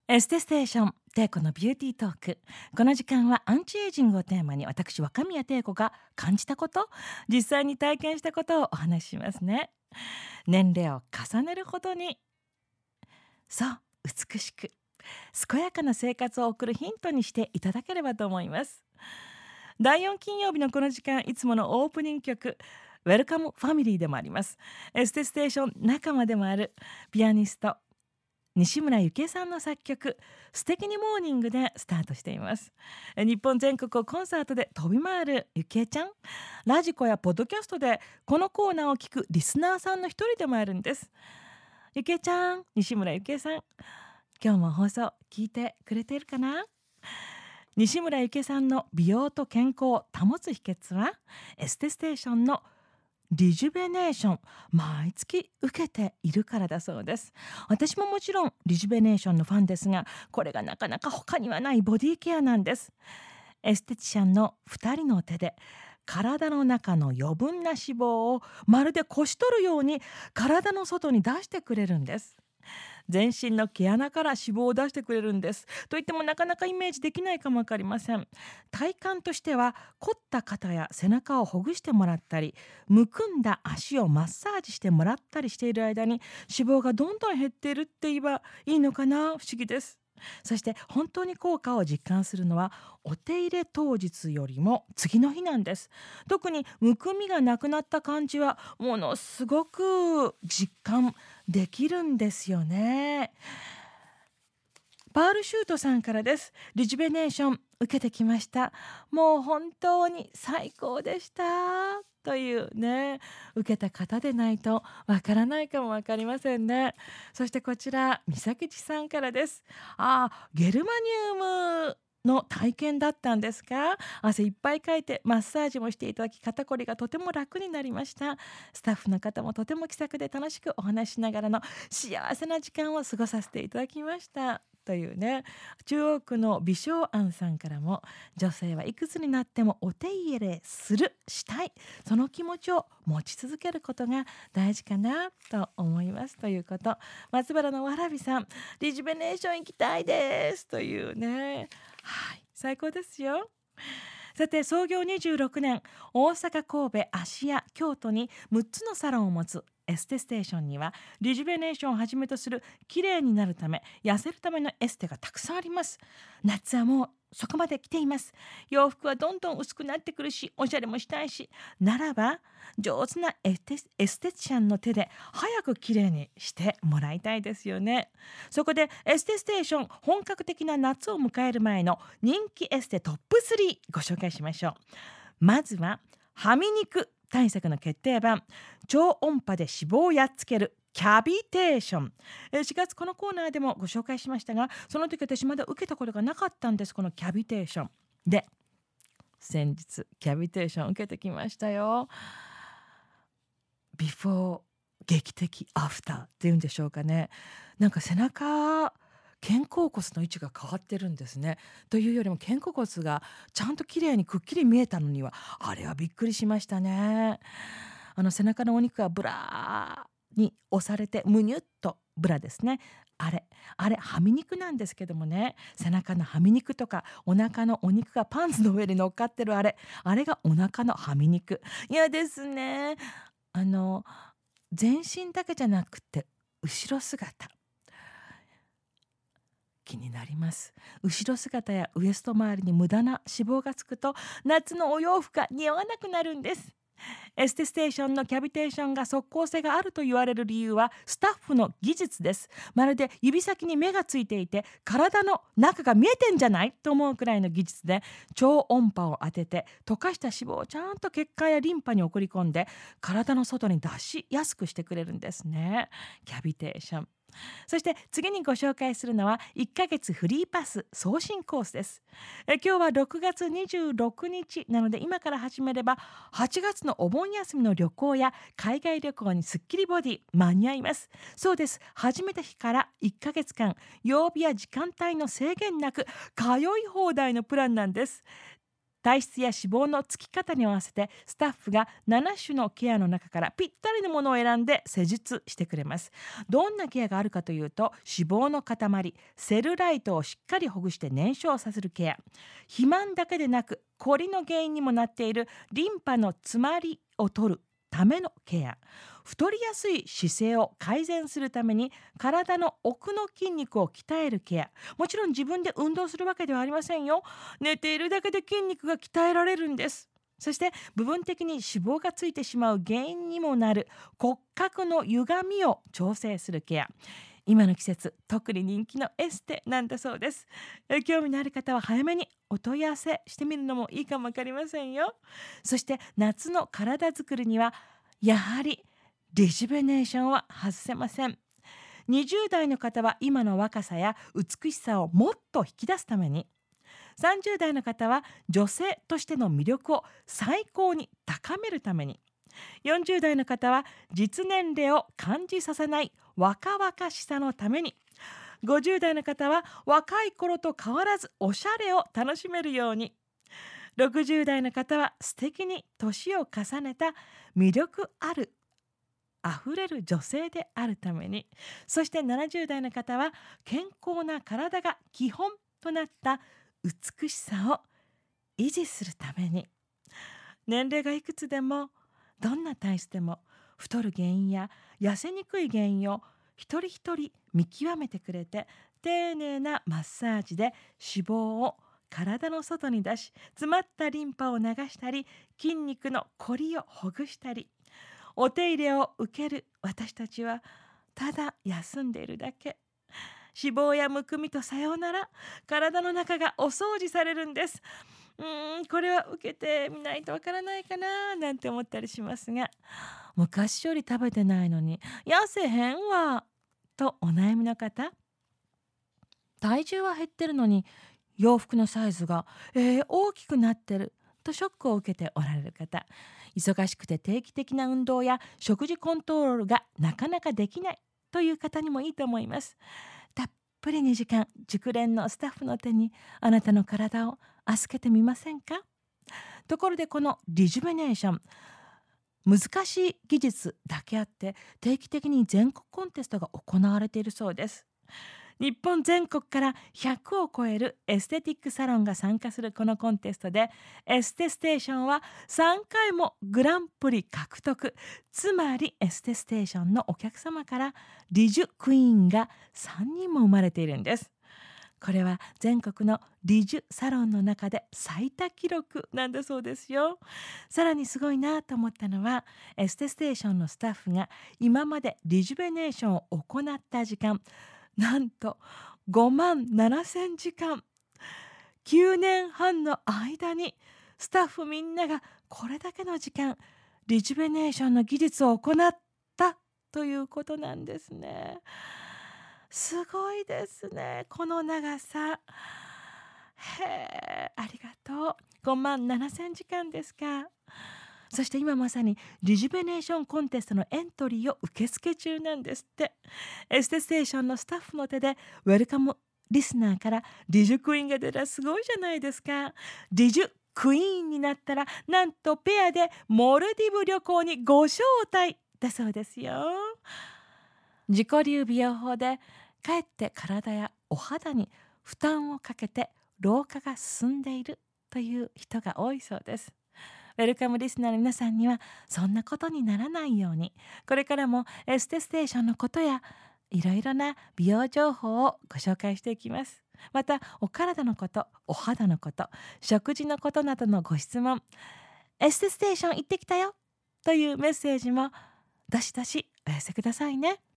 エステステーションテイコのビューティートーク。この時間はアンチエイジングをテーマに、私若宮テイコが感じたこと、実際に体験したことをお話ししますね。年齢を重ねるほどにそう美しく健やかな生活を送るヒントにしていただければと思います。第4金曜日のこの時間、いつものオープニング曲、ウェルカムファミリーでもあります。エステステーション仲間でもあるピアニスト西村由紀恵さんの作曲、素敵にモーニングでスタートしています。日本全国をコンサートで飛び回る由紀恵ちゃん、ラジコやポッドキャストでこのコーナーを聞くリスナーさんの一人でもあるんです。由紀恵ちゃん、西村由紀恵さん、今日も放送聞いてくれているかな？西村由紀恵さんの美容と健康を保つ秘訣は、エステステーションのリジュベネーション、毎月受けているからだそうです。私ももちろんリジュベネーションのファンですが、これがなかなか他にはないボディケアなんです。エステティシャンの2人の手で体の中の余分な脂肪をまるでこし取るように体の外に出してくれるんです。全身の毛穴から脂肪を出してくれるんです。といってもなかなかイメージできないかもわかりません。体感としては、凝った肩や背中をほぐしてもらったり、むくんだ足をマッサージしてもらったりしている間に脂肪がどんどん減っているって言えばいいのかな、不思議です。そして本当に効果を実感するのは、お手入れ当日よりも次の日なんです。特にむくみがなくなった感じはものすごく実感できるんですよね。パールシュートさんからです。リジュベネーション受けてきました。もう本当に最高でしたというね、受けた方でないとわからないかもわかりませんね。そしてこちら三崎地さんからです。ゲルマニウムの体験だったんですか？汗いっぱいかいてマッサージもしていただき、肩こりがとても楽になりました。スタッフの方もとても気さくで楽しくお話ししながらの幸せな時間を過ごさせていただきましたというね。中央区の美少庵さんからも、女性はいくつになってもお手入れしたい、その気持ちを持ち続けることが大事かなと思いますということ。松原のわらびさん、リジュベネーション行きたいですというね。はい、最高ですよ。さて、創業26年、大阪、神戸、芦屋、京都に6つのサロンを持つエステステーションには、リジュベネーションをはじめとする綺麗になるため、痩せるためのエステがたくさんあります。夏はもうそこまで来ています。洋服はどんどん薄くなってくるし、おしゃれもしたいし、ならば上手なエステティシャンの手で早く綺麗にしてもらいたいですよね。そこでエステステーション、本格的な夏を迎える前の人気エステトップ3ご紹介しましょう。まずははみ肉対策の決定版、超音波で脂肪をやっつけるキャビテーション。4月このコーナーでもご紹介しましたが、その時私まだ受けたことがなかったんです、このキャビテーションで。先日キャビテーション受けてきましたよ。ビフォー劇的アフターっていうんでしょうかね。なんか背中、肩甲骨の位置が変わってるんですね。というよりも肩甲骨がちゃんと綺麗にくっきり見えたのには、あれはびっくりしましたね。背中のお肉がブラに押されてむにゅっと、ブラですね。あれはみ肉なんですけどもね、背中のはみ肉とかお腹のお肉がパンツの上に乗っかってるあれがお腹のはみ肉。嫌ですね。全身だけじゃなくて後ろ姿、気になります。後ろ姿やウエスト周りに無駄な脂肪がつくと、夏のお洋服が似合わなくなるんです。エステステーションのキャビテーションが即効性があると言われる理由は、スタッフの技術です。まるで指先に目がついていて体の中が見えてんじゃないと思うくらいの技術で、超音波を当てて溶かした脂肪をちゃんと血管やリンパに送り込んで、体の外に出しやすくしてくれるんですね、キャビテーション。そして次にご紹介するのは1ヶ月フリーパス送信コースです。今日は6月26日なので、今から始めれば8月のお盆休みの旅行や海外旅行にすっきりボディ間に合います。そうです。始めた日から1ヶ月間、曜日や時間帯の制限なく通い放題のプランなんです。 体質や脂肪のつき方に合わせてスタッフが7種のケアの中からぴったりのものを選んで施術してくれます。どんなケアがあるかというと、脂肪の塊、セルライトをしっかりほぐして燃焼させるケア、肥満だけでなくコリの原因にもなっているリンパの詰まりを取るためのケア、太りやすい姿勢を改善するために体の奥の筋肉を鍛えるケア。もちろん自分で運動するわけではありませんよ。寝ているだけで筋肉が鍛えられるんです。そして部分的に脂肪がついてしまう原因にもなる骨格の歪みを調整するケア。今の季節特に人気のエステなんだそうです。興味のある方は早めにお問い合わせしてみるのもいいかもわかりませんよ。そして夏の体作りにはやはりリジュベネーションは外せません。20代の方は今の若さや美しさをもっと引き出すために、30代の方は女性としての魅力を最高に高めるために、40代の方は実年齢を感じさせない若々しさのために、50代の方は若い頃と変わらずおしゃれを楽しめるように、60代の方は素敵に年を重ねた魅力あるあふれる女性であるために、そして70代の方は健康な体が基本となった美しさを維持するために、年齢がいくつでもどんな体質でも太る原因や痩せにくい原因を一人一人見極めてくれて、丁寧なマッサージで脂肪を体の外に出し、詰まったリンパを流したり、筋肉のこりをほぐしたり、お手入れを受ける私たちはただ休んでいるだけ。脂肪やむくみとさようなら、体の中がお掃除されるんです。これは受けてみないとわからないかななんて思ったりしますが、昔より食べてないのに痩せへんわとお悩みの方、体重は減ってるのに洋服のサイズが、大きくなってるとショックを受けておられる方、忙しくて定期的な運動や食事コントロールがなかなかできないという方にもいいと思います。たっぷり2時間、熟練のスタッフの手にあなたの体を預けてみませんか。ところでこのリジュベネーション、難しい技術だけあって定期的に全国コンテストが行われているそうです。日本全国から100を超えるエステティックサロンが参加するこのコンテストで、エステステーションは3回もグランプリ獲得。つまりエステステーションのお客様からリジュクイーンが3人も生まれているんです。これは全国のリジュサロンの中で最多記録なんだそうですよ。さらにすごいなと思ったのは、エステステーションのスタッフが今までリジュベネーションを行った時間、なんと57,000時間。9年半の間にスタッフみんながこれだけの時間リジュベネーションの技術を行ったということなんですね。すごいですね、この長さ。ありがとう。57,000時間ですか。そして今まさにリジュベネーションコンテストのエントリーを受付中なんですって。エステステーションのスタッフの手でウェルカムリスナーからリジュクイーンが出たらすごいじゃないですか。リジュクイーンになったらなんとペアでモルディブ旅行にご招待だそうですよ。自己流美容法でかえって体やお肌に負担をかけて老化が進んでいるという人が多いそうです。ウェルカムリスナーの皆さんにはそんなことにならないように、これからもエステステーションのことやいろいろな美容情報をご紹介していきます。またお体のこと、お肌のこと、食事のことなどのご質問、エステステーション行ってきたよというメッセージもどしどしお寄せくださいね。